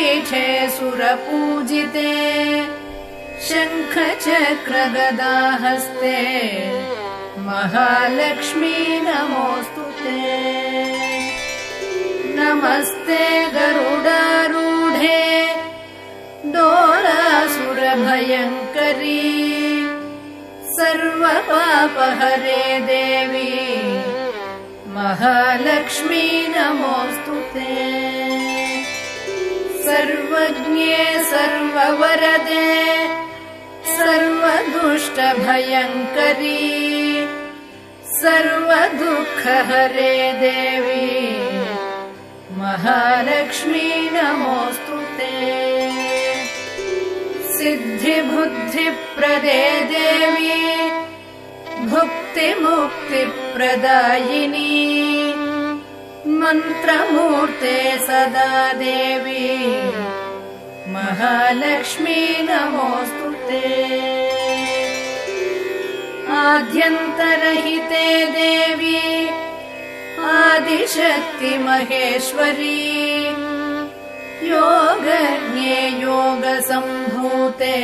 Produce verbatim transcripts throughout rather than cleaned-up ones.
पीठे सुरपूजिते शङ्खचक्रगदाहस्ते महालक्ष्मी नमोऽस्तुते। नमस्ते गरुडारूढे डोलासुरभयङ्करी सर्वपापहरे देवी महालक्ष्मी नमोऽस्तुते। सर्वज्ञे सर्ववरदे सर्वदुष्टभयङ्करी सर्वदुःखहरे देवी महालक्ष्मी नमोऽस्तुते। सिद्धिबुद्धिप्रदे देवी भुक्तिमुक्तिप्रदायिनी मन्त्रमूर्ते सदा देवी महालक्ष्मी नमोऽस्तुते। आद्यन्तरहिते देवी आदिशक्ति महेश्वरी योगज्ञे योगसम्भूते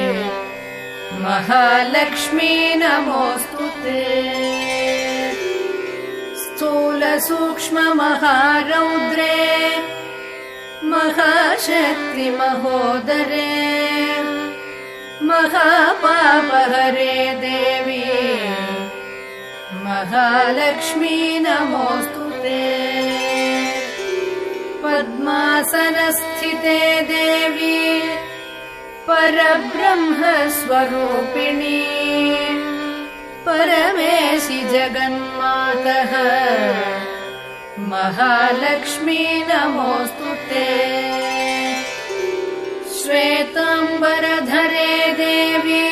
महालक्ष्मी नमोऽस्तुते। स्थूलसूक्ष्ममहारौद्रे महाशक्ति महोदरे महापापहरे देवी महालक्ष्मी नमोऽस्तुते। पद्मासनस्थिते देवी परब्रह्मस्वरूपिणी परमेशि जगन्मातः महालक्ष्मी नमोऽस्तुते। श्वेताम्बरधरे देवी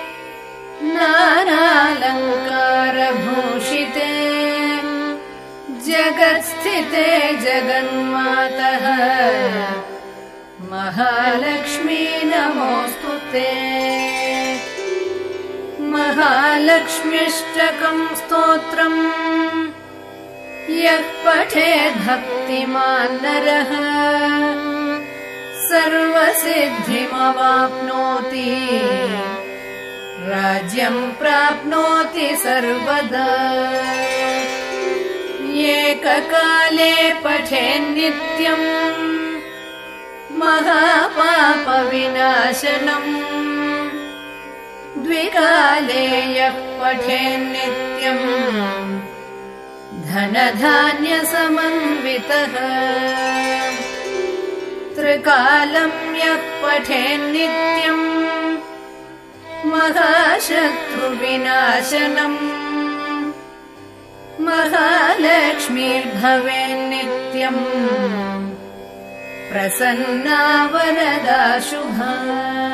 नानालङ्कारभूषिते जगत्स्थिते जगन्मातः महालक्ष्मी नमोऽस्तुते। महालक्ष्म्यष्टकम् स्तोत्रम् यः पठेत् भक्तिमान् नरः सर्वसिद्धिमवाप्नोति राज्यं प्राप्नोति सर्वदा। एककाले पठेन्नित्यम् महापापविनाशनम् द्विकाले यः पठेन्नित्यम् धनधान्यसमन्वितः त्रिकालं यः पठेन्नित्यम् महाशत्रुविनाशनम् महालक्ष्मीर्भवेन्नित्यम् प्रसन्ना वरदा शुभा।